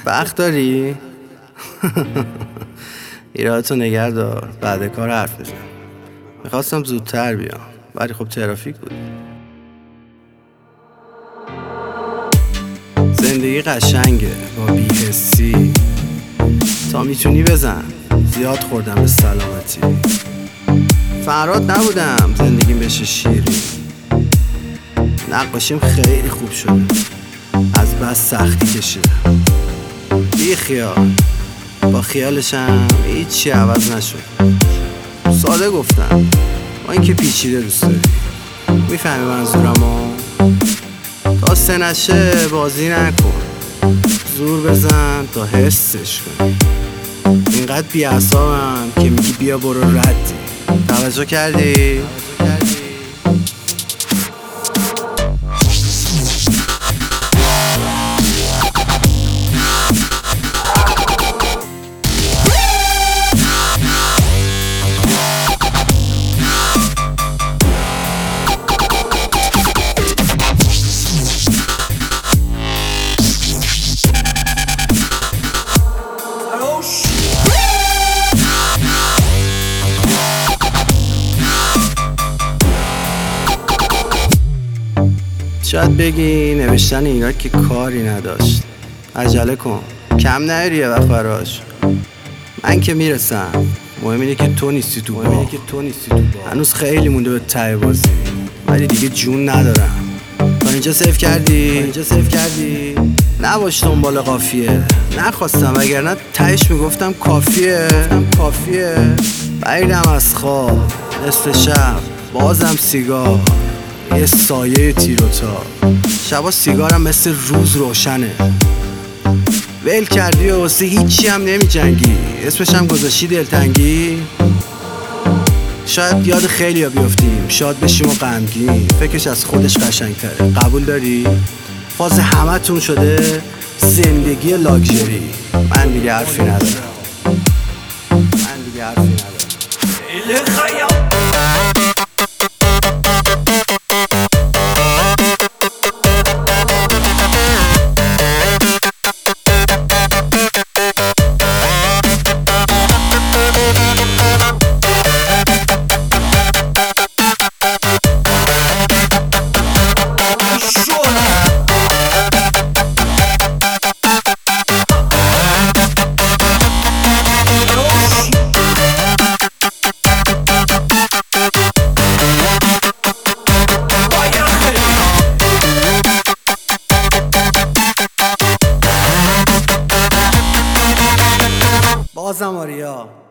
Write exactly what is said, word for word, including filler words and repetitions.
وقت داری؟ ایرادتو نگه دار، بعد کار حرف میزن. میخواستم زودتر بیام ولی خب ترافیک بود. زندگی قشنگه با بی‌حسی، تا میتونی بزن، زیاد خوردم به سلامتی. فراد نبودم زندگیم بشه شیرین، نقاشیم خیلی خوب شده، از بس سختی کشیدم. بی خیال، با خیالشم هیچی عوض نشد. ساده گفتم، با اینکه پیچیده دوست داری. میفهمی منظورمو؟ تا سه نشه بازی نکن، زور بزن تا حسش کنی. اینقدر بی‌عصابم که میگی بیا برو ردی. توجه کردی؟ شاید بگی نوشتن اینا که کاری نداشت، عجله کن، کم نیاری یه وقت براش. من که میرسم، مهم اینه که تو نیستی تو با. هنوز خیلی مونده به ته بازی، ولی دیگه جون ندارم. تا اینجا سیف کردی؟ تا اینجا سیف کردی؟ نباش دنبال قافیه، نخواستم وگرنه تهش میگفتم کافیه. کافیه بریدم از خواب، نصف شب بازم سیگار، یه سایه تیروتا. شبا سیگارم مثل روز روشنه. ول کردی و واسه هیچی هم نمی جنگی، اسمش هم گذاشتی دلتنگی. شاید یاد خیلی ها بیافتیم، شاد بشیم و غمگین، فکرش از خودش قشنگتره. قبول داری؟ فاز همه تون شده زندگی لاکچری. من دیگه حرفی ندارم، من دیگه حرفی ندارم. بازم آریا